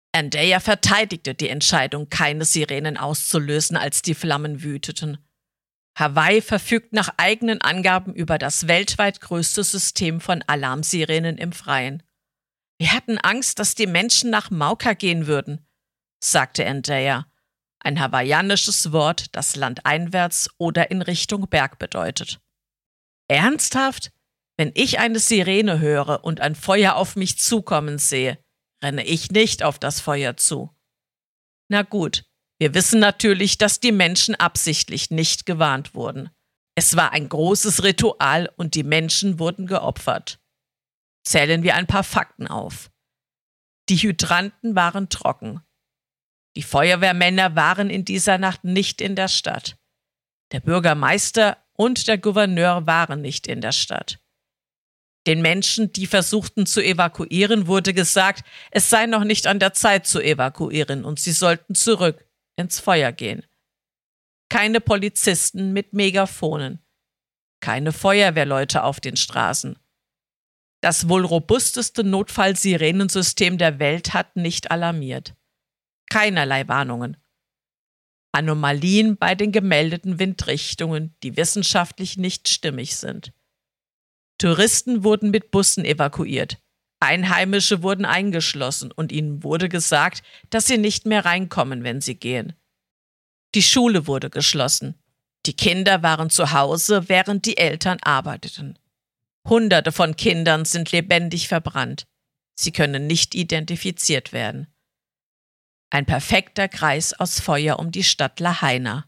Andrea verteidigte die Entscheidung, keine Sirenen auszulösen, als die Flammen wüteten. Hawaii verfügt nach eigenen Angaben über das weltweit größte System von Alarmsirenen im Freien. Wir hatten Angst, dass die Menschen nach Mauka gehen würden, sagte Andrea, ein hawaiianisches Wort, das landeinwärts oder in Richtung Berg bedeutet. Ernsthaft? Wenn ich eine Sirene höre und ein Feuer auf mich zukommen sehe, renne ich nicht auf das Feuer zu. Na gut, wir wissen natürlich, dass die Menschen absichtlich nicht gewarnt wurden. Es war ein großes Ritual und die Menschen wurden geopfert. Zählen wir ein paar Fakten auf. Die Hydranten waren trocken. Die Feuerwehrmänner waren in dieser Nacht nicht in der Stadt. Der Bürgermeister und der Gouverneur waren nicht in der Stadt. Den Menschen, die versuchten zu evakuieren, wurde gesagt, es sei noch nicht an der Zeit zu evakuieren und sie sollten zurück ins Feuer gehen. Keine Polizisten mit Megafonen. Keine Feuerwehrleute auf den Straßen. Das wohl robusteste Notfallsirenensystem der Welt hat nicht alarmiert. Keinerlei Warnungen. Anomalien bei den gemeldeten Windrichtungen, die wissenschaftlich nicht stimmig sind. Touristen wurden mit Bussen evakuiert. Einheimische wurden eingeschlossen und ihnen wurde gesagt, dass sie nicht mehr reinkommen, wenn sie gehen. Die Schule wurde geschlossen. Die Kinder waren zu Hause, während die Eltern arbeiteten. Hunderte von Kindern sind lebendig verbrannt. Sie können nicht identifiziert werden. Ein perfekter Kreis aus Feuer um die Stadt Lahaina.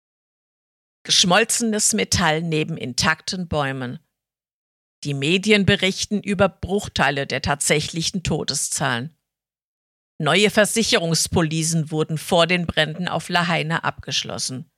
Geschmolzenes Metall neben intakten Bäumen. Die Medien berichten über Bruchteile der tatsächlichen Todeszahlen. Neue Versicherungspolisen wurden vor den Bränden auf Lahaina abgeschlossen.